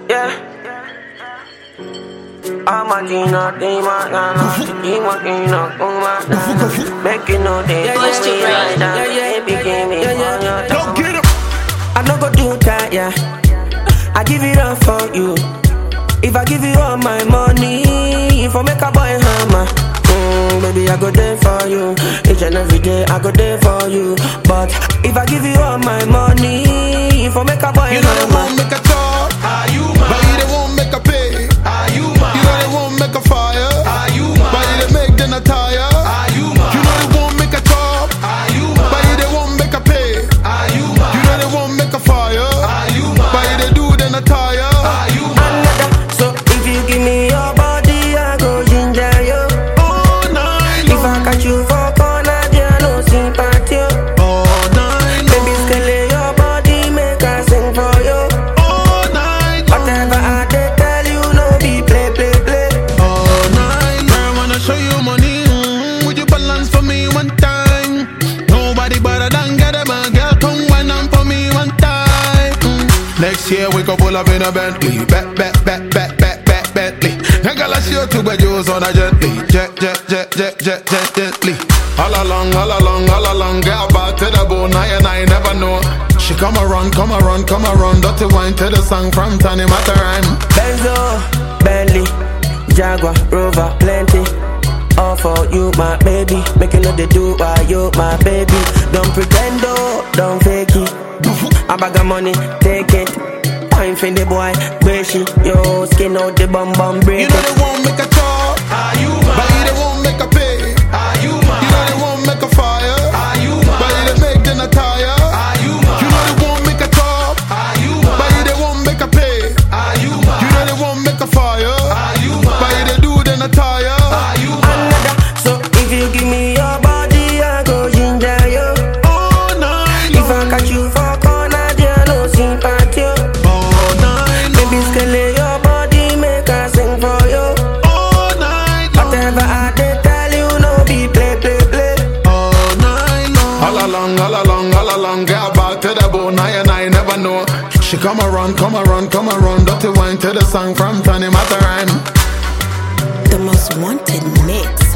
Yeah. I'm a Gina, they my nana. You want me no come out. Make you know they do me like that. Baby, give me Go get him. I no go do that, yeah. I give it up for you. If I give you all my money, if I make a boy hammer, baby, I go there for you. Each and every day, I go there for you. But if I give you all my money, if I make a boy You know they hammer, won't make a talk, but you they won't make a pay. You know they won't make a fire, but you they make them a tire. You know they won't make a talk, but you they won't make a pay. You know they won't make a fire, but you they do them a tire. so if you give me your body, I go ginger you. All night If I catch you for corner, there no sympathy. all night Baby, scale your body, make I sing for you. all night Whatever I dey tell you, no be play, play, play. all night. I wanna show you money. Would you balance for me one time? Nobody better than get them a girl. Come wine on for me one time. Next year we go pull up in a Bentley. Bentley. I gotta show two bedrooms on a gently. Gently. All along. Get back to the bone. I never know. She come around. Dirty wine to the song from Tony Mataran. Benzo, Bentley, Jaguar, Rover, plenty. All for you, my baby. Make you know they do why you, my baby. Don't pretend, don't fake it. I bag of money, take it. Time for the boy, Beshi. Yo, skin out the bum break You know they won't make a talk, but you they won't make a pay. You know they won't make a fire, but you they make them a tire. You know they won't make a talk, but you they won't make a pay. You know they won't make a fire, but you they do them a tire. Another, so if you give me your body, I go ginger you. All night If I catch you for corner, there no sympathy. all night Baby, scale your body, make I sing for you. all night Whatever I dey tell you, no be play, play, play. all night long. All along, get back to the bone. I never know. She come around. Dirty wine to the song from Tony Mataran. The most wanted mix.